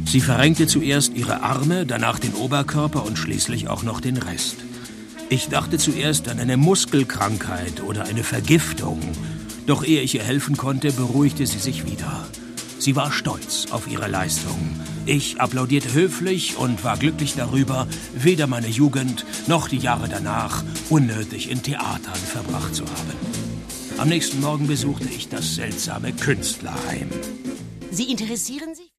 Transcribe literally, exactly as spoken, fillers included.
Sie verrenkte zuerst ihre Arme, danach den Oberkörper und schließlich auch noch den Rest. Ich dachte zuerst an eine Muskelkrankheit oder eine Vergiftung. Doch ehe ich ihr helfen konnte, beruhigte sie sich wieder. Sie war stolz auf ihre Leistung. Ich applaudierte höflich und war glücklich darüber, weder meine Jugend noch die Jahre danach unnötig in Theatern verbracht zu haben. Am nächsten Morgen besuchte ich das seltsame Künstlerheim. Sie interessieren sich?